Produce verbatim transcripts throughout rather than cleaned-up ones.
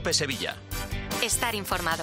COPE Sevilla. Estar informado.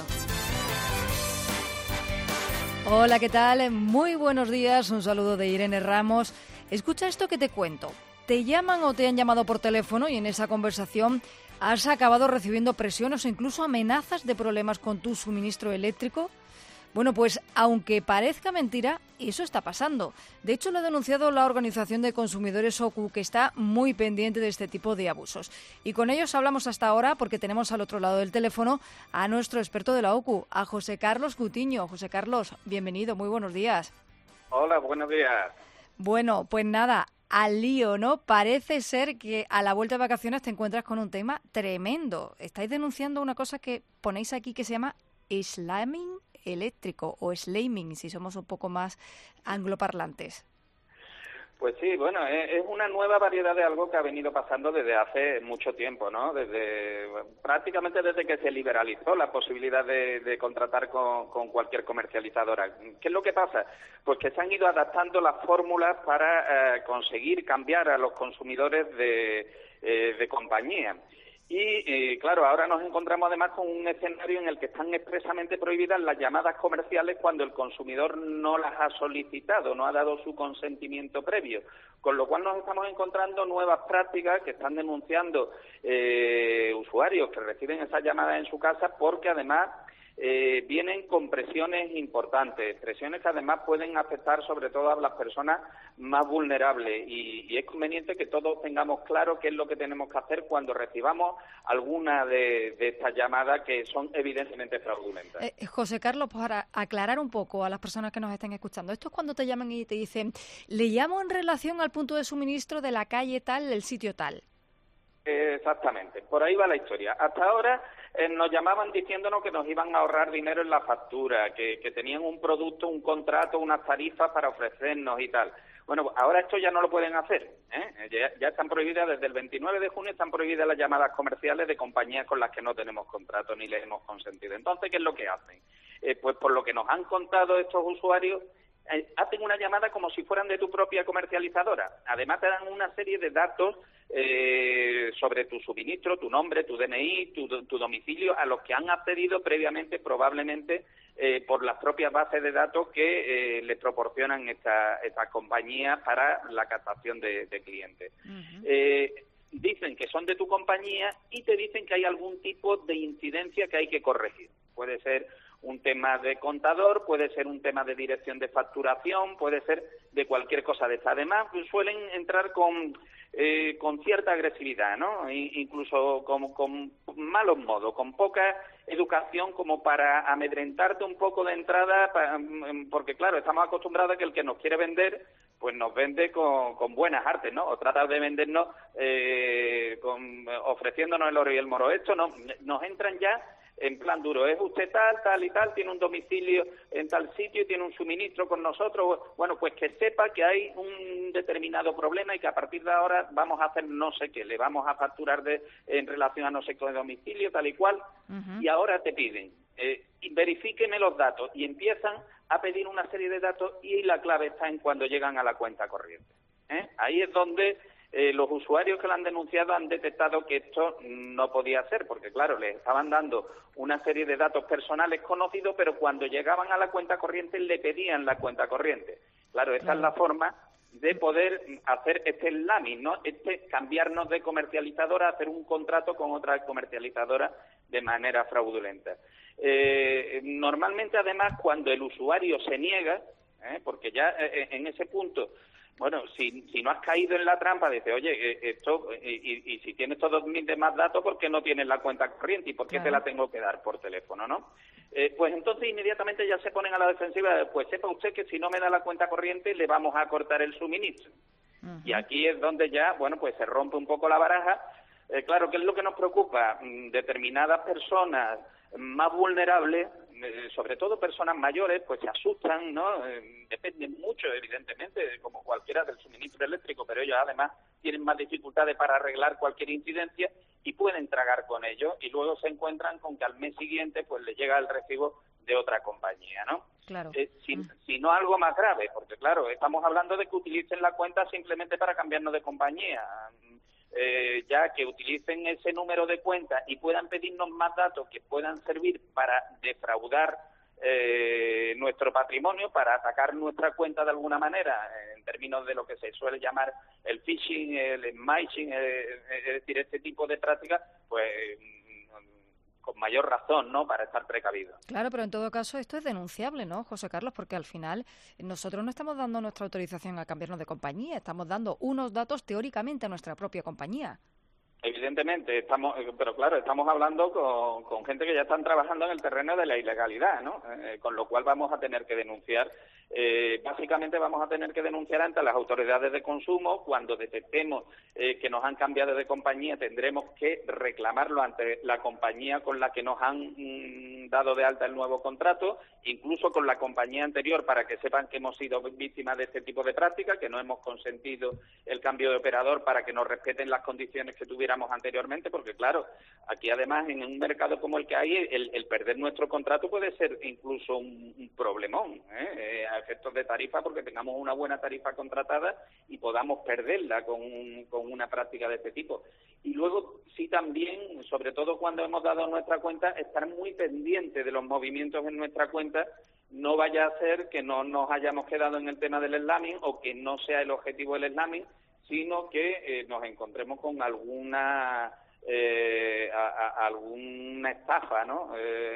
Hola, ¿qué tal? Muy buenos días, un saludo de Irene Ramos. Escucha esto que te cuento. Te llaman o te han llamado por teléfono y en esa conversación has acabado recibiendo presiones o incluso amenazas de problemas con tu suministro eléctrico. Bueno, pues aunque parezca mentira, eso está pasando. De hecho, lo ha denunciado la Organización de Consumidores O C U, que está muy pendiente de este tipo de abusos. Y con ellos hablamos hasta ahora porque tenemos al otro lado del teléfono a nuestro experto de la O C U, a José Carlos Cutiño. José Carlos, bienvenido, muy buenos días. Hola, buenos días. Bueno, pues nada, al lío, ¿no? Parece ser que a la vuelta de vacaciones te encuentras con un tema tremendo. Estáis denunciando una cosa que ponéis aquí que se llama slamming eléctrico o slaming, si somos un poco más angloparlantes. Pues sí, bueno, es una nueva variedad de algo que ha venido pasando desde hace mucho tiempo, ¿no? Desde prácticamente desde que se liberalizó la posibilidad de, de contratar con, con cualquier comercializadora. ¿Qué es lo que pasa? Pues que se han ido adaptando las fórmulas para eh, conseguir cambiar a los consumidores de, eh, de compañía. Y, eh, claro, ahora nos encontramos además con un escenario en el que están expresamente prohibidas las llamadas comerciales cuando el consumidor no las ha solicitado, no ha dado su consentimiento previo. Con lo cual nos estamos encontrando nuevas prácticas que están denunciando eh, usuarios que reciben esas llamadas en su casa porque además Eh, vienen con presiones importantes, presiones que además pueden afectar sobre todo a las personas más vulnerables y, y es conveniente que todos tengamos claro qué es lo que tenemos que hacer cuando recibamos alguna de, de estas llamadas que son evidentemente fraudulentas. Eh, José Carlos, para aclarar un poco a las personas que nos estén escuchando, esto es cuando te llaman y te dicen, le llamo en relación al punto de suministro de la calle tal, del sitio tal. Exactamente, por ahí va la historia. Hasta ahora eh, nos llamaban diciéndonos que nos iban a ahorrar dinero en la factura, que, que tenían un producto, un contrato, unas tarifas para ofrecernos y tal. Bueno, ahora esto ya no lo pueden hacer, ¿eh? Ya, ya están prohibidas, desde el veintinueve de junio están prohibidas las llamadas comerciales de compañías con las que no tenemos contrato ni les hemos consentido. Entonces, ¿qué es lo que hacen? Eh, pues por lo que nos han contado estos usuarios, Eh, hacen una llamada como si fueran de tu propia comercializadora. Además te dan una serie de datos eh, sobre tu suministro, tu nombre, tu D N I, tu, tu domicilio, a los que han accedido previamente, probablemente, eh, por las propias bases de datos que eh, les proporcionan estas esta compañías para la captación de, de clientes. Uh-huh. Eh, dicen que son de tu compañía y te dicen que hay algún tipo de incidencia que hay que corregir. Puede ser un tema de contador, puede ser un tema de dirección de facturación, puede ser de cualquier cosa de esta. Además, suelen entrar con eh, con cierta agresividad, ¿no? E incluso con, con malos modos, con poca educación como para amedrentarte un poco de entrada, para, porque claro, estamos acostumbrados a que el que nos quiere vender pues nos vende con, con buenas artes, ¿no? O trata de vendernos eh, con, ofreciéndonos el oro y el moro. Esto no, nos entran ya en plan duro, es usted tal, tal y tal, tiene un domicilio en tal sitio y tiene un suministro con nosotros, bueno, pues que sepa que hay un determinado problema y que a partir de ahora vamos a hacer no sé qué, le vamos a facturar de, en relación a no sé qué domicilio, tal y cual, uh-huh. Y ahora te piden, eh, verifíqueme los datos y empiezan a pedir una serie de datos y la clave está en cuando llegan a la cuenta corriente. ¿eh? Ahí es donde Eh, los usuarios que lo han denunciado han detectado que esto no podía ser, porque claro, les estaban dando una serie de datos personales conocidos, pero cuando llegaban a la cuenta corriente le pedían la cuenta corriente. Claro, esta claro. es la forma de poder hacer este slamming, ¿no? Este cambiarnos de comercializadora, hacer un contrato con otra comercializadora de manera fraudulenta. Eh, normalmente, además, cuando el usuario se niega, ¿eh? porque ya eh, en ese punto bueno, si, si no has caído en la trampa, dices, oye, esto y, y si tienes todos mis demás datos, ¿por qué no tienes la cuenta corriente? ¿Y por qué claro. te la tengo que dar por teléfono, no? Eh, pues entonces inmediatamente ya se ponen a la defensiva, pues sepa usted que si no me da la cuenta corriente le vamos a cortar el suministro. Uh-huh. Y aquí es donde ya, bueno, pues se rompe un poco la baraja. Eh, claro, ¿qué es lo que nos preocupa? Mm, determinadas personas más vulnerables, eh, sobre todo personas mayores, pues se asustan, ¿no? Eh, dependen mucho, evidentemente, como cualquiera del suministro eléctrico, pero ellos además tienen más dificultades para arreglar cualquier incidencia y pueden tragar con ello y luego se encuentran con que al mes siguiente pues les llega el recibo de otra compañía, ¿no? Claro. Eh, si, mm. si no algo más grave, porque claro, estamos hablando de que utilicen la cuenta simplemente para cambiarnos de compañía. eh, ya que utilicen ese número de cuenta y puedan pedirnos más datos que puedan servir para defraudar eh, nuestro patrimonio, para atacar nuestra cuenta de alguna manera, en términos de lo que se suele llamar el phishing, el smishing, eh, es decir, este tipo de prácticas, pues con mayor razón, ¿no?, para estar precavidos. Claro, pero en todo caso esto es denunciable, ¿no, José Carlos? Porque al final nosotros no estamos dando nuestra autorización a cambiarnos de compañía, estamos dando unos datos teóricamente a nuestra propia compañía. Evidentemente, estamos, pero claro, estamos hablando con, con gente que ya están trabajando en el terreno de la ilegalidad, ¿no? Eh, con lo cual vamos a tener que denunciar, eh, básicamente vamos a tener que denunciar ante las autoridades de consumo. Cuando detectemos eh, que nos han cambiado de compañía, tendremos que reclamarlo ante la compañía con la que nos han mm, dado de alta el nuevo contrato, incluso con la compañía anterior, para que sepan que hemos sido víctimas de este tipo de prácticas, que no hemos consentido el cambio de operador para que nos respeten las condiciones que tuvieran anteriormente, porque claro, aquí además en un mercado como el que hay, el, el perder nuestro contrato puede ser incluso un, un problemón, ¿eh? Eh, a efectos de tarifa, porque tengamos una buena tarifa contratada y podamos perderla con, un, con una práctica de este tipo. Y luego sí también, sobre todo cuando hemos dado nuestra cuenta, estar muy pendiente de los movimientos en nuestra cuenta. No vaya a ser que no nos hayamos quedado en el tema del slamming o que no sea el objetivo del slamming, sino que eh, nos encontremos con alguna eh, a, a, alguna estafa, ¿no?,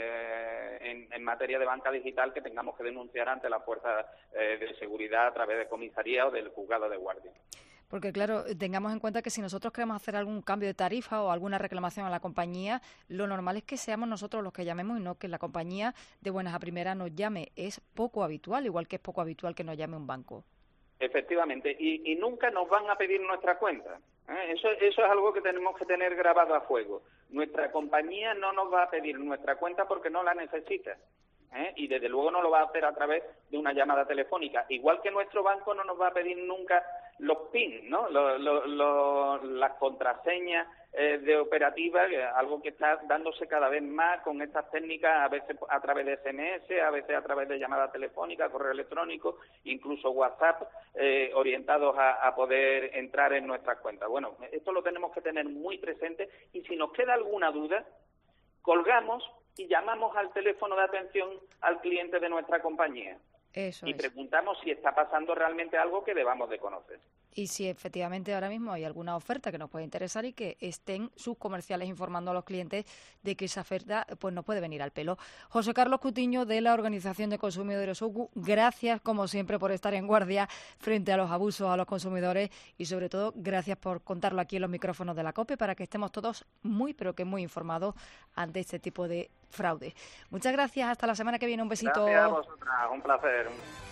eh, en, en materia de banca digital, que tengamos que denunciar ante la fuerza eh, de seguridad a través de comisaría o del juzgado de guardia. Porque, claro, tengamos en cuenta que si nosotros queremos hacer algún cambio de tarifa o alguna reclamación a la compañía, lo normal es que seamos nosotros los que llamemos y no que la compañía de buenas a primeras nos llame. Es poco habitual, igual que es poco habitual que nos llame un banco. Efectivamente, y, y nunca nos van a pedir nuestra cuenta. ¿eh? Eso, eso es algo que tenemos que tener grabado a fuego. Nuestra compañía no nos va a pedir nuestra cuenta porque no la necesita. ¿eh? Y desde luego no lo va a hacer a través de una llamada telefónica. Igual que nuestro banco no nos va a pedir nunca los PIN, ¿no? Los, los, los, las contraseñas eh, de operativa, algo que está dándose cada vez más con estas técnicas, a veces a través de ese eme ese, a veces a través de llamada telefónica, correo electrónico, incluso WhatsApp, eh, orientados a, a poder entrar en nuestras cuentas. Bueno, esto lo tenemos que tener muy presente, y si nos queda alguna duda, colgamos y llamamos al teléfono de atención al cliente de nuestra compañía. Eso y es. preguntamos si está pasando realmente algo que debamos de conocer. Y si efectivamente ahora mismo hay alguna oferta que nos puede interesar y que estén sus comerciales informando a los clientes de que esa oferta pues no puede venir al pelo. José Carlos Cutiño, de la Organización de Consumidores O C U, gracias como siempre por estar en guardia frente a los abusos a los consumidores, y sobre todo gracias por contarlo aquí en los micrófonos de la COPE para que estemos todos muy pero que muy informados ante este tipo de fraude. Muchas gracias, hasta la semana que viene, un besito. Gracias a vosotras, un placer.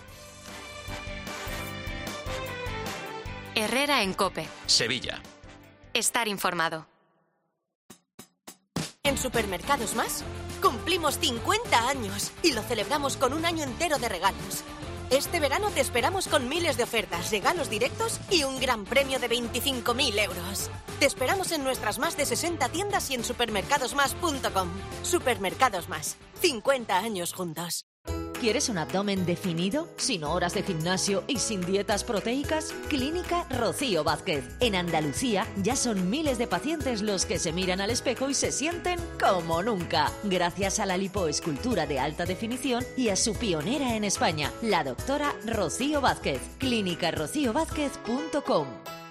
Herrera en COPE. Sevilla. Estar informado. En Supermercados Más cumplimos cincuenta años y lo celebramos con un año entero de regalos. Este verano te esperamos con miles de ofertas, regalos directos y un gran premio de veinticinco mil euros. Te esperamos en nuestras más de sesenta tiendas y en supermercados más punto com. Supermercados Más. cincuenta años juntos. ¿Quieres un abdomen definido, sin horas de gimnasio y sin dietas proteicas? Clínica Rocío Vázquez. En Andalucía ya son miles de pacientes los que se miran al espejo y se sienten como nunca, gracias a la lipoescultura de alta definición y a su pionera en España, la doctora Rocío Vázquez. clínica rocío vázquez punto com.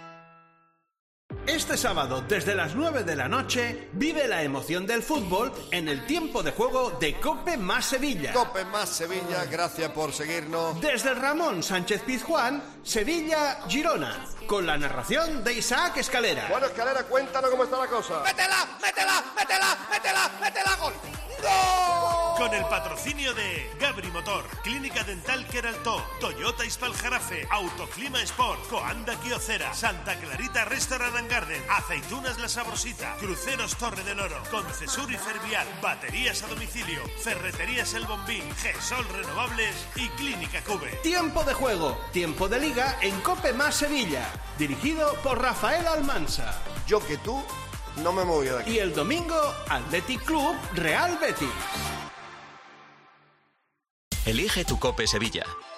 Este sábado, desde las nueve de la noche, vive la emoción del fútbol en el tiempo de juego de COPE más Sevilla. COPE más Sevilla, gracias por seguirnos. Desde Ramón Sánchez Pizjuán, Sevilla-Girona, con la narración de Isaac Escalera. Bueno, Escalera, cuéntanos cómo está la cosa. ¡Métela, métela, métela, métela, métela, gol! ¡Gol! Con el patrocinio de Gabri Motor, Clínica Dental Queraltó, Toyota Ispaljarafe, Autoclima Sport, Coanda Quiocera, Santa Clarita Restaurant and Garden, Aceitunas La Sabrosita, Cruceros Torre del Oro, Concesur y Fervial, Baterías a domicilio, Ferreterías El Bombín, Gesol Renovables y Clínica Cube. Tiempo de juego, tiempo de liga en COPE más Sevilla, dirigido por Rafael Almansa. Yo que tú no me moví de aquí. Y el domingo, Athletic Club Real Betis. Elige tu COPE Sevilla.